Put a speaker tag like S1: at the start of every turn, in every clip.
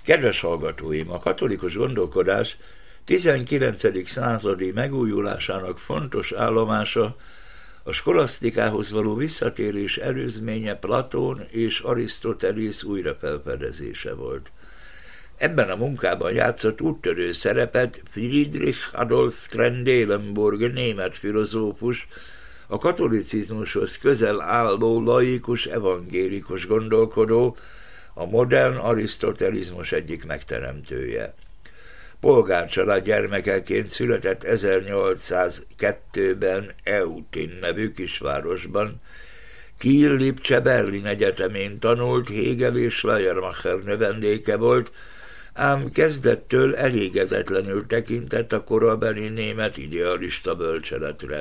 S1: Kedves hallgatóim, a katolikus gondolkodás 19. századi megújulásának fontos állomása a skolasztikához való visszatérés előzménye Platón és Arisztotelész újrafelfedezése volt. Ebben a munkában játszott úttörő szerepet Friedrich Adolf Trendelenburg, német filozófus, a katolicizmushoz közel álló laikus evangélikus gondolkodó, a modern arisztotelizmus egyik megteremtője. Polgárcsalád gyermekeként született 1802-ben Eutin nevű kisvárosban, Kiel-Lipcse Berlin Egyetemén tanult, Hegel és Schleiermacher növendéke volt, ám kezdettől elégedetlenül tekintett a korabeli német idealista bölcseletre.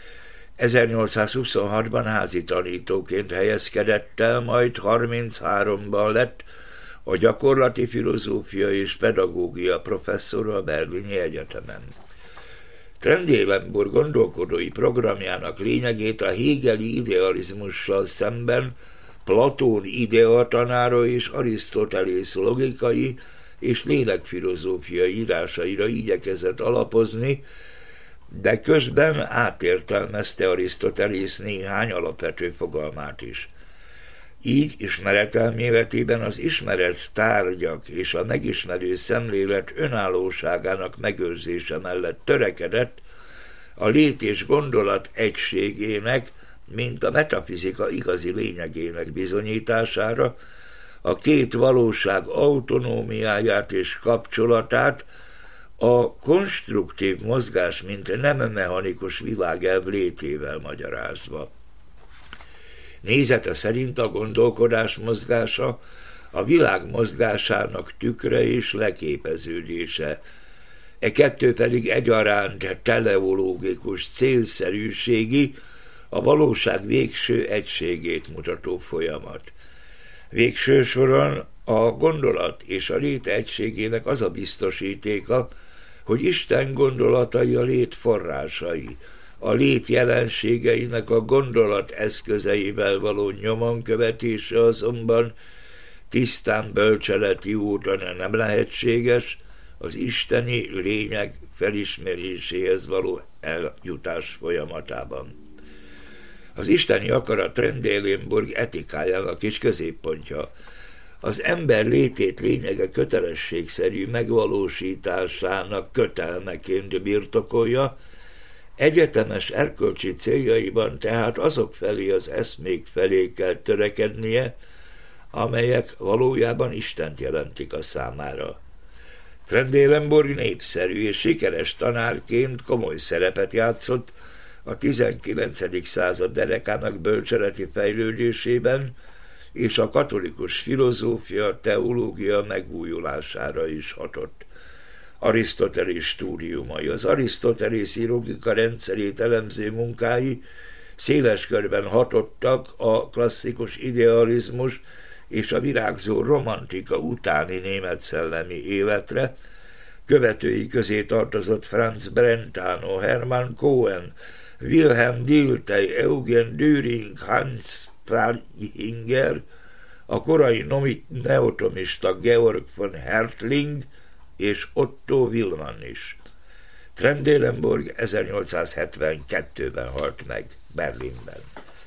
S1: 1826-ban házi tanítóként helyezkedett el, majd 33-ban lett a gyakorlati filozófia és pedagógia professzora a Berlini Egyetemen. Trendelenburg gondolkodói programjának lényegét a hegeli idealizmussal szemben Platón ideatanára és Arisztotelész logikai és lélekfilozófiai írásaira igyekezett alapozni, de közben átértelmezte Arisztotelész néhány alapvető fogalmát is. Így ismeretelméletében az ismeret tárgyak és a megismerő szemlélet önállóságának megőrzése mellett törekedett a lét és gondolat egységének, mint a metafizika igazi lényegének bizonyítására, a két valóság autonómiáját és kapcsolatát, a konstruktív mozgás, mint nem mechanikus világelv létével magyarázva. Nézete szerint a gondolkodás mozgása a világ mozgásának tükre és leképeződése, e kettő pedig egyaránt teleológikus célszerűségi, a valóság végső egységét mutató folyamat. Végső soron a gondolat és a lét egységének az a biztosítéka, hogy Isten gondolatai a lét forrásai, a lét jelenségeinek a gondolat eszközeivel való nyomon követése azonban tisztán bölcseleti úton nem lehetséges, az isteni lényeg felismeréséhez való eljutás folyamatában. Az isteni akarat Trendelenburg etikájának is középpontja. Az ember létét lényege kötelességszerű megvalósításának kötelmeként birtokolja, egyetemes erkölcsi céljaiban tehát azok felé az eszmék felé kell törekednie, amelyek valójában Istent jelentik a számára. Trendelenburg népszerű és sikeres tanárként komoly szerepet játszott a 19. század derekának bölcseleti fejlődésében, és a katolikus filozófia, teológia megújulására is hatott. Arisztotelész stúdiumai, az arisztotélészi logika rendszerét elemző munkái széles körben hatottak a klasszikus idealizmus és a virágzó romantika utáni német szellemi életre. Követői közé tartozott Franz Brentano, Hermann Cohen, Wilhelm Dilthey, Eugen Dühring, Hans Pfannhinger, a korai neotomista Georg von Hertling és Otto Willmann is. Trendelenburg 1872-ben halt meg Berlinben.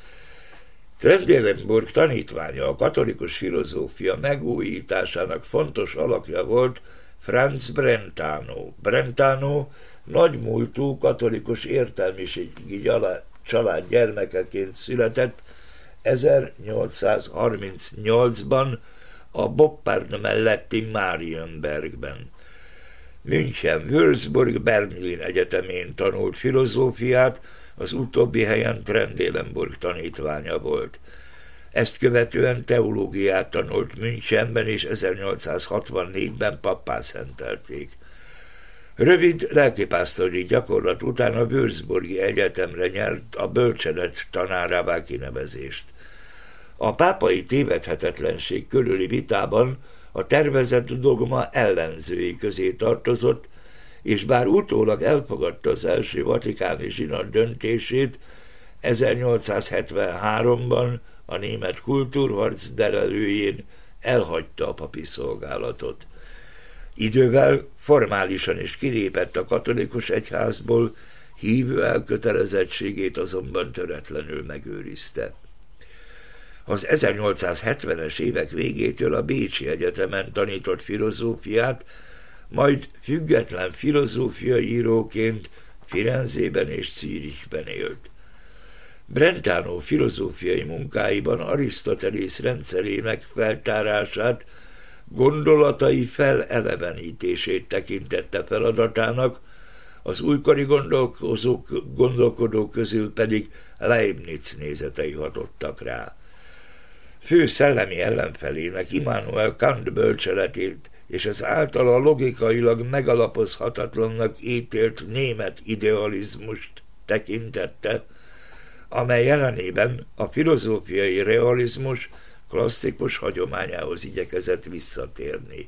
S1: Trendelenburg tanítványa, a katolikus filozófia megújításának fontos alakja volt Franz Brentano. Brentano nagymúltú katolikus értelmiségi család gyermekeként született 1838-ban a Boppard melletti Marienbergben. München, Würzburg, Berlin Egyetemén tanult filozófiát, az utóbbi helyen Trendelenburg tanítványa volt. Ezt követően teológiát tanult Münchenben, és 1864-ben pappá szentelték. Rövid lelkipásztori gyakorlat után a Würzburgi Egyetemre nyert a bölcselet tanárává kinevezést. A pápai tévedhetetlenség körüli vitában a tervezett dogma ellenzői közé tartozott, és bár utólag elfogadta az első vatikáni zsinat döntését, 1873-ban a német kultúrharc derelőjén elhagyta a papi szolgálatot. Idővel formálisan is kilépett a katolikus egyházból, hívő elkötelezettségét azonban töretlenül megőrizte. Az 1870-es évek végétől a Bécsi Egyetemen tanított filozófiát, majd független filozófiai íróként Firenzében és Zürichben élt. Brentano filozófiai munkáiban Arisztotelész rendszerének feltárását, gondolatai felelevenítését tekintette feladatának, az újkori gondolkodók közül pedig Leibniz nézetei hatottak rá. Fő szellemi ellenfelének Immanuel Kant bölcseletét és az általa logikailag megalapozhatatlannak ítélt német idealizmust tekintette, amely jelenében a filozófiai realizmus klasszikus hagyományához igyekezett visszatérni.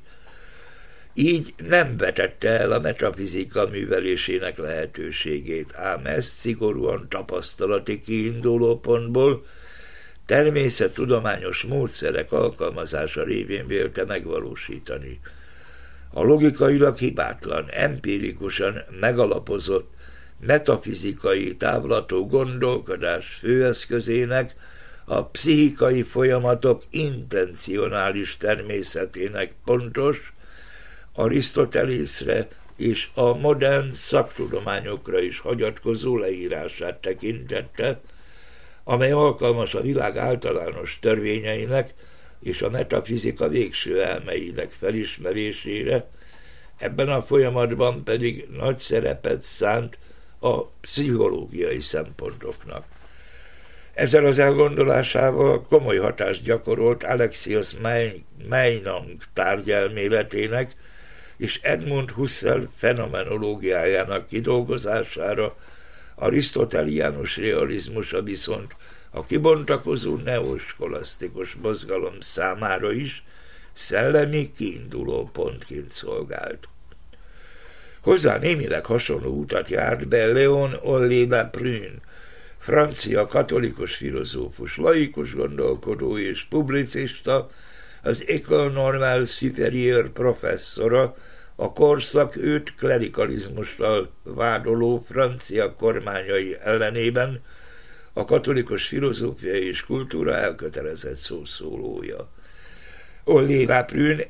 S1: Így nem vetette el a metafizika művelésének lehetőségét, ám ezt szigorúan tapasztalati kiindulópontból természettudományos módszerek alkalmazása révén vélte megvalósítani. A logikailag hibátlan, empirikusan megalapozott, metafizikai távlatú gondolkodás főeszközének, a pszichikai folyamatok intencionális természetének pontos, Arisztotelészre és a modern szaktudományokra is hagyatkozó leírását tekintette, amely alkalmas a világ általános törvényeinek és a metafizika végső elmeinek felismerésére, ebben a folyamatban pedig nagy szerepet szánt a pszichológiai szempontoknak. Ezzel az elgondolásával komoly hatást gyakorolt Alexios Meinong tárgyelméletének és Edmund Husserl fenomenológiájának kidolgozására, arisztoteliánus realizmusa viszont a kibontakozó neoskolasztikus mozgalom számára is szellemi kiinduló pontként szolgált. Hozzá némileg hasonló utat járt be Léon Ollier-Laprune, francia katolikus filozófus, laikus gondolkodó és publicista, az École Normale Supérieure professzora, a korszak őt klerikalizmussal vádoló francia kormányai ellenében, a katolikus filozófia és kultúra elkötelezett szószólója. Ollier-Laprune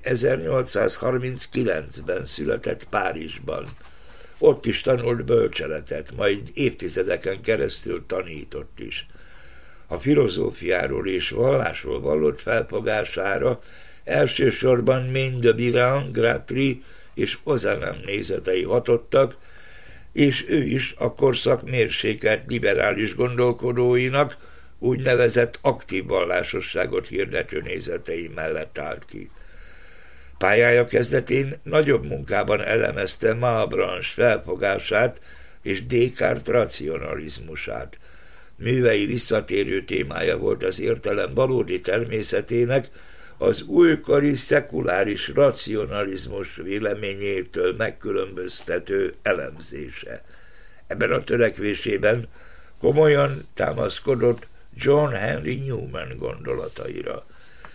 S1: 1839-ben született Párizsban. Ott is tanult bölcseletet, majd évtizedeken keresztül tanított is. A filozófiáról és vallásról vallott felfogására elsősorban Maine-de-Biran, Guattari és Ozanam nézetei hatottak, és ő is a korszak mérsékelt liberális gondolkodóinak úgynevezett aktív vallásosságot hirdető nézetei mellett állt ki. Pályája kezdetén nagyobb munkában elemezte Malebranche felfogását és Descartes racionalizmusát. Művei visszatérő témája volt az értelem valódi természetének, az újkori szekuláris racionalizmus véleményétől megkülönböztető elemzése. Ebben a törekvésében komolyan támaszkodott John Henry Newman gondolataira.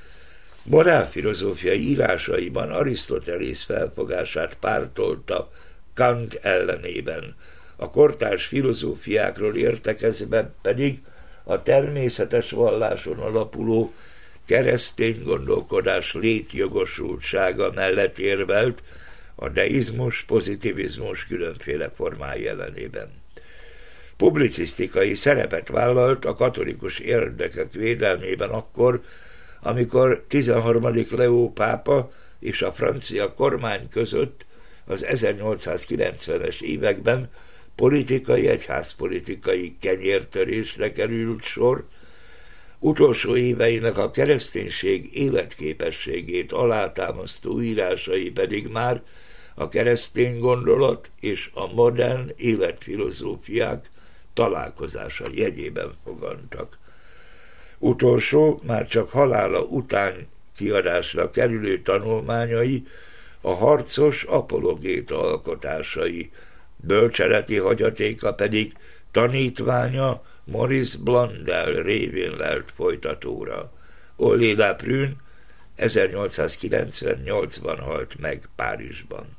S1: Morálfilozófiai írásaiban Arisztotelész felfogását pártolta Kant ellenében, a kortárs filozófiákról értekezve pedig a természetes valláson alapuló keresztény gondolkodás létjogosultsága mellett érvelt a deizmus, pozitivizmus különféle formái ellenében. Publicisztikai szerepet vállalt a katolikus érdekek védelmében akkor, amikor 13. Leó pápa és a francia kormány között az 1890-es években egyházpolitikai kenyértörésre került sor, utolsó éveinek a kereszténység életképességét alátámasztó írásai pedig már a keresztény gondolat és a modern életfilozófiák találkozása jegyében fogantak. Utolsó, már csak halála után kiadásra kerülő tanulmányai a harcos apologéta alkotásai, bölcseleti hagyatéka pedig tanítványa Maurice Blondel révén lelt folytatóra. Ollier-Laprune 1898-ban halt meg Párizsban.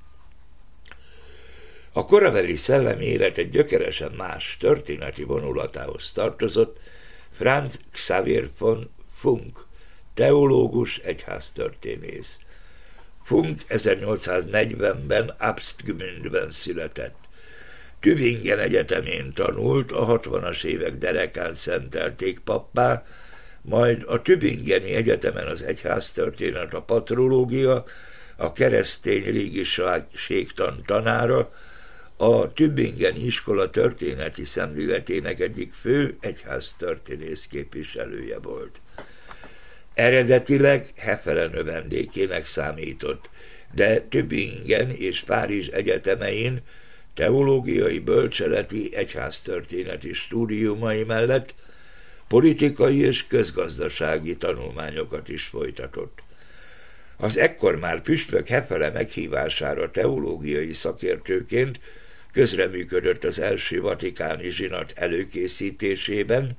S1: A korabeli szellemi élet egy gyökeresen más történeti vonulatához tartozott Franz Xaver von Funk, teológus, egyháztörténész. Funk 1840-ben Abstgmündben született. Tübingen egyetemén tanult, a 60-as évek derekán szentelték pappá, majd a Tübingeni Egyetemen az egyháztörténet, a patrológia, a keresztény régiségtan tanára, a Tübingeni iskola történeti szemléletének egyik fő egyháztörténész képviselője volt. Eredetileg Hefele növendékének számított, de Tübingen és Párizs egyetemein teológiai, bölcseleti, egyháztörténeti stúdiumai mellett politikai és közgazdasági tanulmányokat is folytatott. Az ekkor már püspök Hefele meghívására teológiai szakértőként közreműködött az első vatikáni zsinat előkészítésében,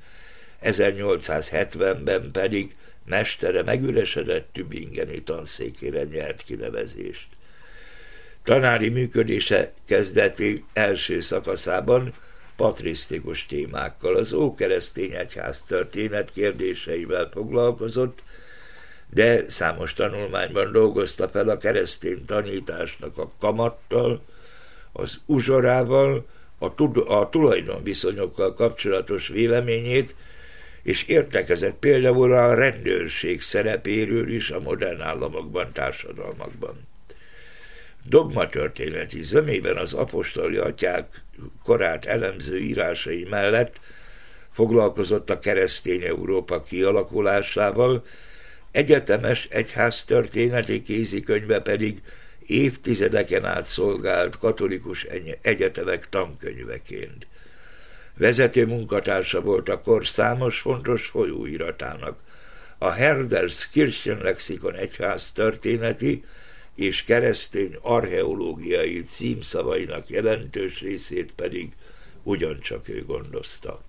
S1: 1870-ben pedig mestere megüresedett tübingeni tanszékére nyert kinevezést. Tanári működése kezdeti első szakaszában patrisztikus témákkal, az ókeresztény egyház történet kérdéseivel foglalkozott, de számos tanulmányban dolgozta fel a keresztény tanításnak a kamattal, az uzsorával, a tulajdonviszonyokkal kapcsolatos véleményét, és értekezett például a rendőrség szerepéről is a modern államokban, társadalmakban. Dogmatörténeti zömében az apostoli atyák korát elemző írásai mellett foglalkozott a keresztény Európa kialakulásával, egyetemes egyháztörténeti kézikönyve pedig évtizedeken át szolgált katolikus egyetemek tankönyveként. Vezető munkatársa volt a kor számos fontos folyóiratának, a Herders Kirchenlexikon egyháztörténeti és keresztény archeológiai címszavainak jelentős részét pedig ugyancsak ő gondozta.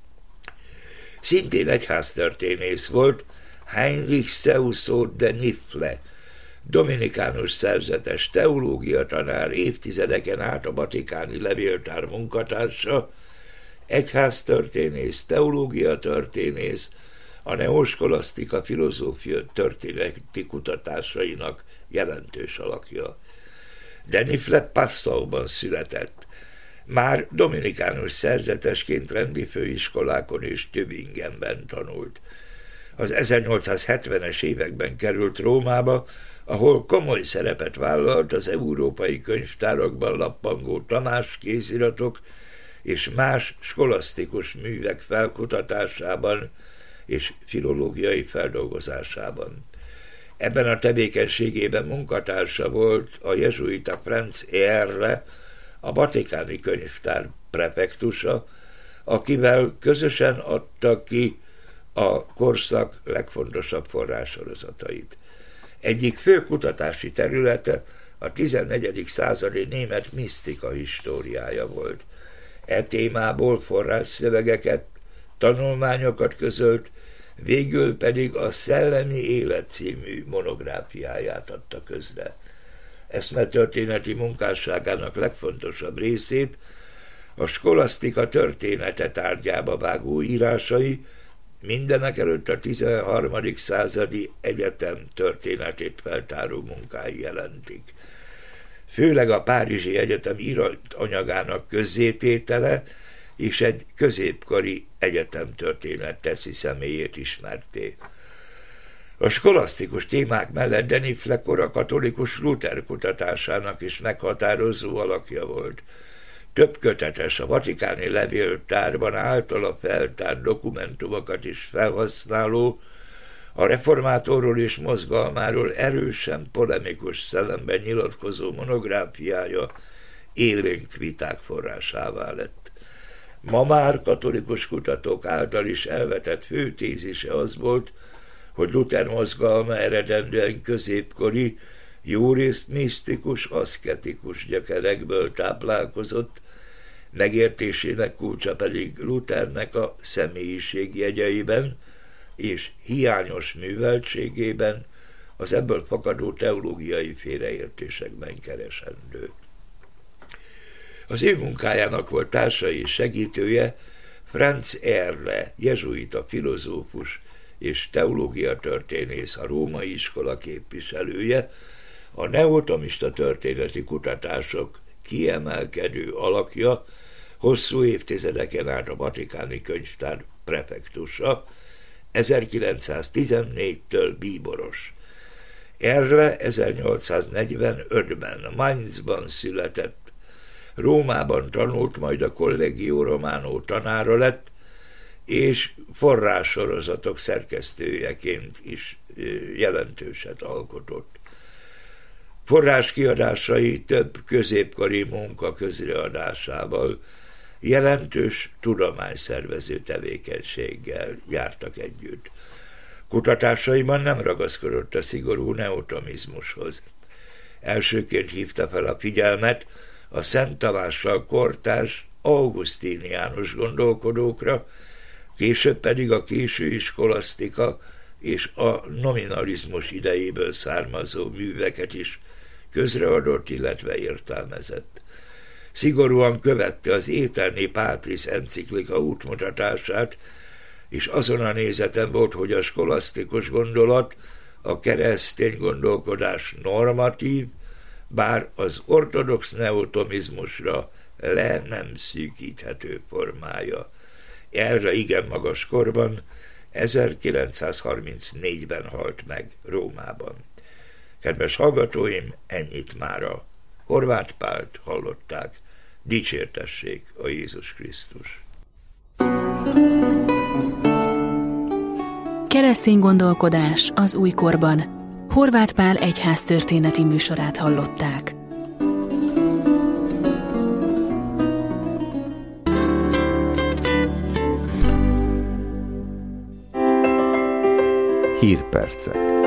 S1: Szintén egyháztörténész volt Heinrich Celso de Nifle, dominikánus szerzetes teológia tanár, évtizedeken át a vatikáni levéltár munkatársa, egyháztörténész, teológiatörténész, a neoskolasztika filozófia történeti kutatásainak jelentős alakja. De Nifle Passauban született. Már dominikánus szerzetesként rendi főiskolákon és Tübingenben tanult. Az 1870-es években került Rómába, ahol komoly szerepet vállalt az európai könyvtárakban lappangó tanáskéziratok és más skolasztikus művek felkutatásában és filológiai feldolgozásában. Ebben a tevékenységében munkatársa volt a jezsuita Franz Ehrle, a vatikáni könyvtár prefektusa, akivel közösen adta ki a korszak legfontosabb forrássorozatait. Egyik fő kutatási területe a 14. századi német misztika históriája volt. E témából forrásszövegeket, tanulmányokat közölt, végül pedig a Szellemi Élet című monográfiáját adta közre. Eszmetörténeti munkásságának legfontosabb részét a skolasztika története tárgyába vágó írásai mindenekelőtt a 13. századi egyetem történetét feltáró munkái jelentik. Főleg a Párizsi Egyetem íratanyagának közzététele és egy középkori egyetemtörténet teszi személyét ismerté. A skolasztikus témák mellett de Nifle kora katolikus Luther kutatásának is meghatározó alakja volt. Több kötetes, a vatikáni levéltárban általa feltárt dokumentumokat is felhasználó, a reformátorról és mozgalmáról erősen polemikus szellemben nyilatkozó monográfiája élénk viták forrásává lett. Ma már katolikus kutatók által is elvetett fő tézise az volt, hogy Luther mozgalma eredendően középkori, jórészt misztikus, aszketikus gyökerekből táplálkozott, megértésének kulcsa pedig Luthernek a személyiségjegyeiben és hiányos műveltségében, az ebből fakadó teológiai félreértésekben keresendő. Az ő munkájának volt társa és segítője Franz Erle, jezsuita filozófus és teológiatörténész, a római iskola képviselője, a neotomista történeti kutatások kiemelkedő alakja, hosszú évtizedeken át a Vatikáni Könyvtár prefektusa, 1914-től bíboros. Erle 1845-ben Mainzban született, Rómában tanult, majd a Collegio Romano tanára lett, és forrássorozatok szerkesztőjeként is jelentőset alkotott. Forráskiadásai több középkori munka közreadásával, jelentős tudományszervező tevékenységgel jártak együtt. Kutatásaiban nem ragaszkodott a szigorú neotomizmushoz. Elsőként hívta fel a figyelmet a Szent Tamással kortárs augustiniánus gondolkodókra, később pedig a késői skolasztika és a nominalizmus idejéből származó műveket is közreadott, illetve értelmezett. Szigorúan követte az Aeterni Patris enciklika útmutatását, és azon a nézeten volt, hogy a skolasztikus gondolat, a keresztény gondolkodás normatív, bár az ortodox neotomizmusra le nem szűkíthető formája. Erre igen magas korban, 1934-ben halt meg Rómában. Kedves hallgatóim, ennyit mára. Horváth Pált hallották. Dicsértessék a Jézus Krisztus!
S2: Keresztény gondolkodás az újkorban. Horváth Pál egyháztörténeti műsorát hallották.
S3: Hírpercek.